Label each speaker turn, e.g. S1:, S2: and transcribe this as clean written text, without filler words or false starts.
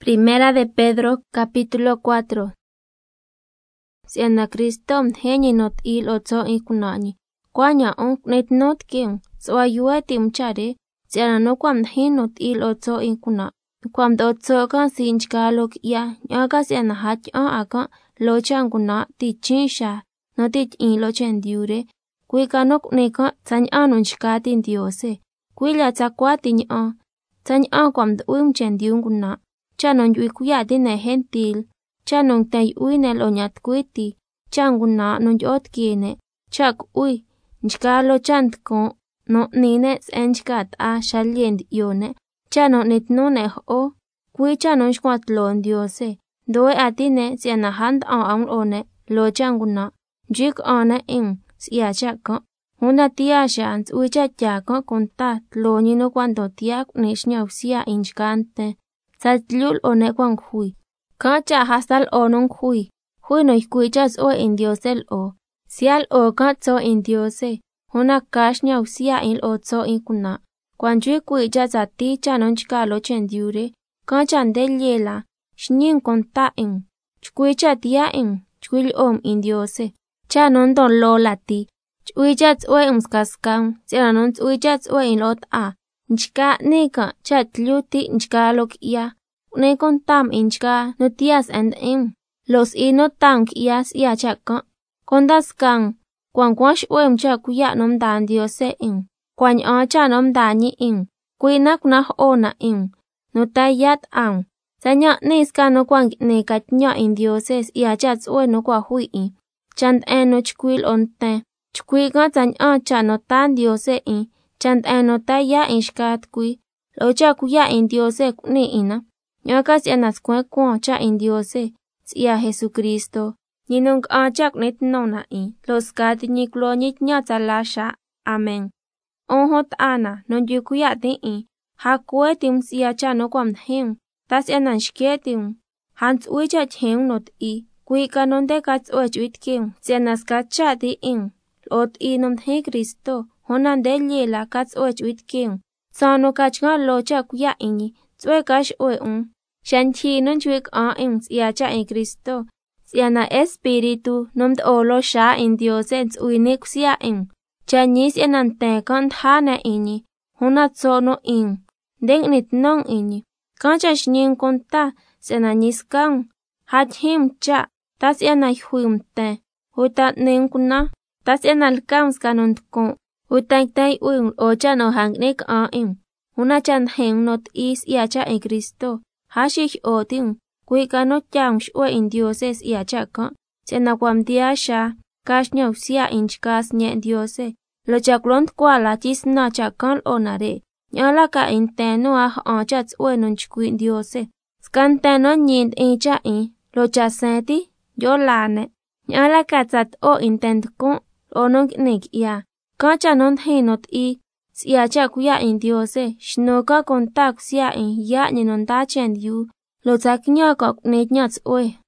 S1: Primera de Pedro, capítulo 4. Si ana Cristo mhenyi not il otso ikunani. Kwanya nit not king. So ayueti mchare. Si ana no kwam not il otso ikuna. Kwam otso kan sinchkalok ya. Nyaga si ana hach aka lochan kuna tichinsha. No tich in lochen diure. Kuikanok neka tany anun shkatin diose. Kuila takwati nya. Tany kwam chen diunguna. Chanon yui kuyati ne gentil, chanon tay ui ne loñat kuiti, changuna non yot kiene, chak ui, nchkalo chant ko, no nine enchkat a shalient yone, chanon nit nune o, kui chanon shkwat lon diose, doe atine si anahand ang one, lo changuna, jik ane ing, siya chaka, una tia shans ui chachaka kontat lo nino cuando tiak nishnya usia inchkante. Satlul one kwang hui. Kacha hasal onong hui. Hui no ikuichas o indiosel o. Sial o katso indiose. Huna kashnya usia il otso inkuna. Kwanju ikuichas ati chanon chikalo chendiure. Kachan deliela. Shnin konta ing. Chkuicha tia ing. Chkuil indiose. Chanon don lo lati. Chkuichas o imskaskam. Sianon chkuichas o in lot a. Nchka nika chatluti nchkalok ya. Nekon tam inchka notias and im. Los ino tank ias ya chaka. Kondas kang. Kwan kwash oem chakuya nom dan diose in. Kwan acha nom dani in. Kuinak nah ona in. Notayat ang. Sanya niska no kwan nekatnya in dioses ya chats oe no kwa hui in. Chand eno chkuil onte. Chkuil nga sanya cha notan diose in. Chant anotaya inshkat kui, locha kuya indiose ni ina. Nyakas yanas kwe cha indiose, siya Jesucristo. Ninong achak nit nona in, los kat niklonit nyatsalasha, amen. Onhot ana, non yukuya di in, hakwetim siya cha no kwam hing, tas yanan shketim. Hans uichat hing not I, kui kanonde kats uichuit kim, siyanas kat cha di in, lot inom he Cristo. Honan deliela kats oech witking. Sano kachga locha kuya ini. Tsue kash oe Shanti nun chwik ings yacha en Cristo. Siana espiritu nomd olo sha in diosens uinik siya ing. Chanis enante kant hana ini. Honat sono ing. Deng nit nong ini. Kancha shnin konta siana niskang. Hat him cha. Tas yana huimte. Hutat ning kuna. Tas yana alkams kanont kon. Utang uing ocha no hangnik im. Una chan heng not is iacha en Cristo. Hashich oting. Kuika no chang shue in dioses iacha ka. Sena kwam diasha. Kash nyau sia inchkas nye diose. Lo chaklont kwa la chis na chakal onare. Nyala ka inteno chats ue non chkuin diose. Skanteno nyind incha in. Lo chasenti. Yo lane. Nyala ka tat o intent kon. Onong nik ya. Kacha non henot I, siya cha kuya in diose, shnoka kontak siya in ya ninon dachen yu, lo taknya kok net nyats oe.